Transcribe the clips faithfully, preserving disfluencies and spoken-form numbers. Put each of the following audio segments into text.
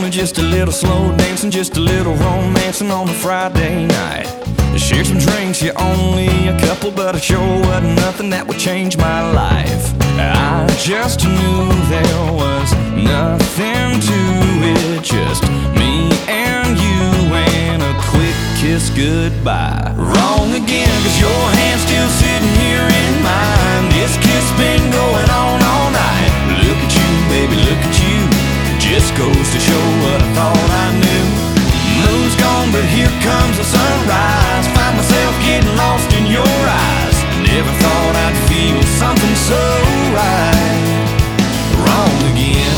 only just a little slow dancing, just a little romancing on a Friday night. Shared some drinks, yeah, only a couple, but it sure wasn't nothing that would change my life. I just knew there was nothing to it, just me and you and a quick kiss goodbye. Wrong again, cause your hand's still sitting here in mine. This kiss been going on all night. Look at you, baby, look at you. Just goes to show what I thought I knew. Moon's gone, but here comes the sunrise. Find myself getting lost in your eyes. Never thought I'd feel something so right. Wrong again.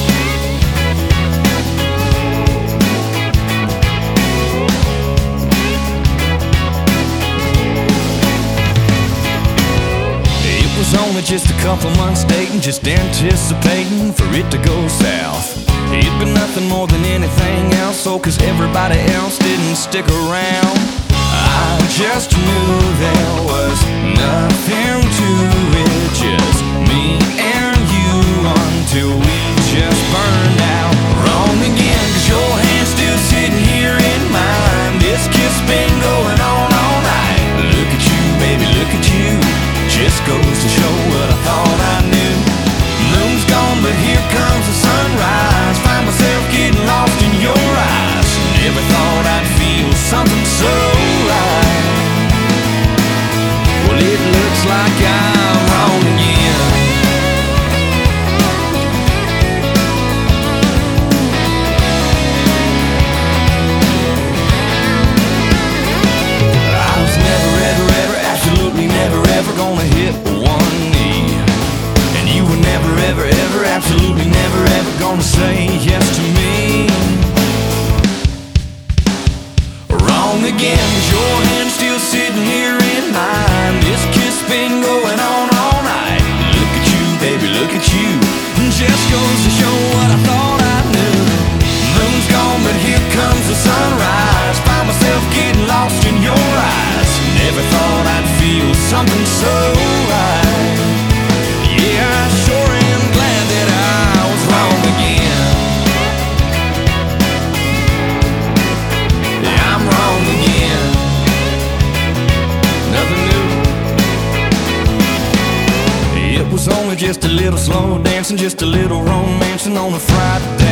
It was only just a couple months dating, just anticipating for it to go south. It'd been nothing more than anything else, so cause everybody else didn't stick around. I just knew there was nothing to it, just me and you until we just burned out. Wrong again, cause your hand's still sitting here in mine. This kiss been going on all night. Look at you, baby, look at you. Just goes to show what I thought I knew. Moon's gone, but here comes the sunrise. Find myself getting lost in your eyes. Never thought I'd feel something so right. Well, it looks like I'm wrong again. I was never, ever, ever, absolutely never, ever gonna hit one knee. And you were never, ever, ever, absolutely never, ever gonna say yes to me. Wrong again, cause your hand's still sitting here in mine. This kiss been going on all night. Look at you, baby, look at you. Just goes to show what I thought I knew. Moon's gone, but here comes the sunrise. Find myself getting lost in your eyes. Never thought I'd feel something so right. Yeah, I sure am glad that I was wrong again. Yeah, I'm wrong again. Nothing new. It was only just a little slow dancing, just a little romancing on a Friday